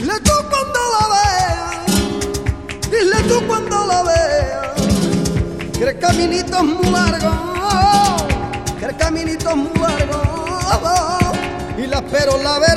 Dile tú cuando la veas, dile tú cuando la veas, que el caminito es muy largo, que el caminito es muy largo, y la espero la veré.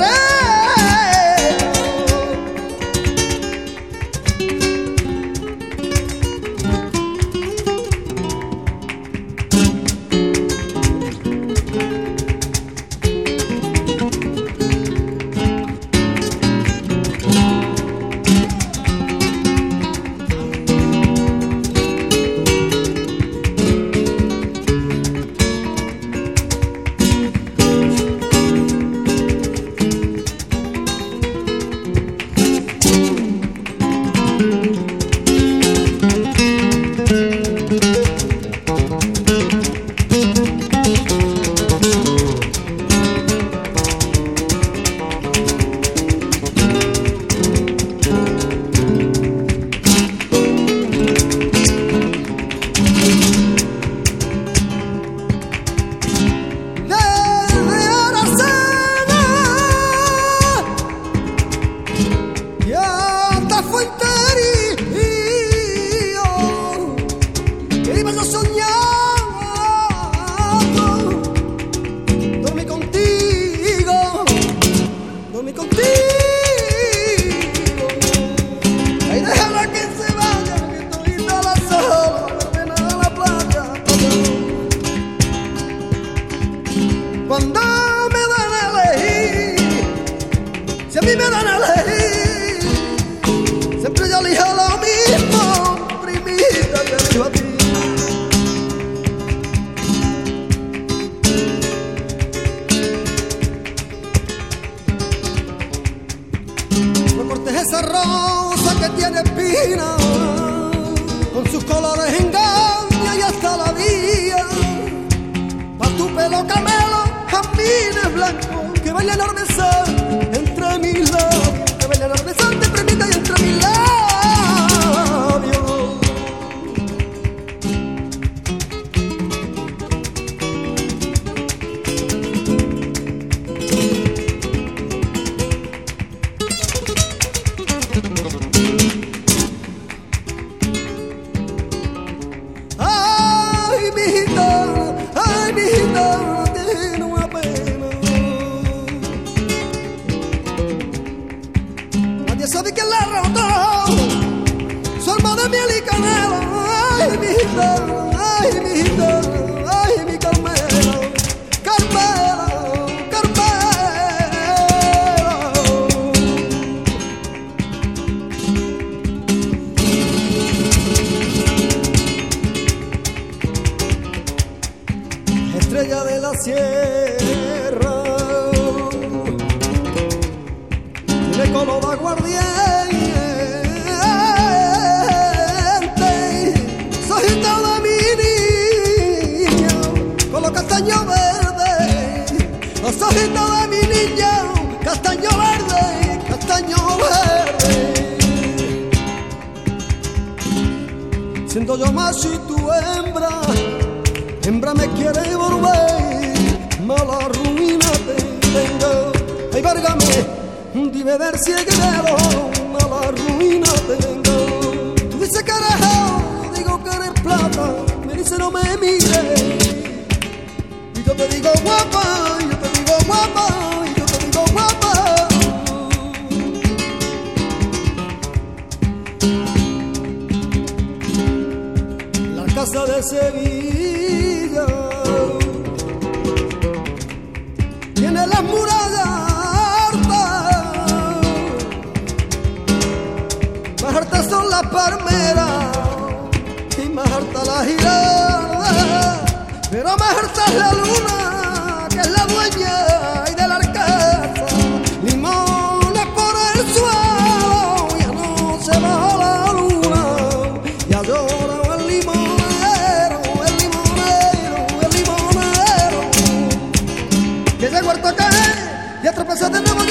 Cuando me dan a elegir, si a mí me dan a elegir, siempre yo elijo lo mismo, primita, te elijo a ti. No cortes esa rosa que tiene espina, con sus colores engaña y hasta la vía, pa' tu pelo camelo, jazmines blancos que bailan arnesa entre mis labios, que bailan arnesa entre mi y entre mis labios. Ay, mi gitana, tiene una pena. Nadie sabe quién la rotó, su alma de miel y canela. Ay, mi gitana, ay, mi gitana, ay, mi Carmela, Carmela, Carmela. Estrella de la sierra, tiene color de aguardiente, sojita de mi niña, con los castaños verdes, los ojitos de mi niña, castaño verde, castaño verde. Siendo yo macho y tú hembra, hembra me quiere volver, mala ruina te tengo. Ay, várgame, dime ver si es guerrero, mala ruina te tengo. Tú dices que eres oro, digo que eres plata, me dice no me mires. Y yo te digo guapa, y yo te digo guapa, y yo te digo guapa. La casa de Sevilla tiene las murallas hartas, más hartas son las palmeras y más harta la giralda, pero más harta es la luna, que es la dueña y de la alcázar. Limones por el suelo, ya no se baja la luna, ya llora el limonero, el limonero, el limonero, que llegó harto a caer y a tropezar de nuevo.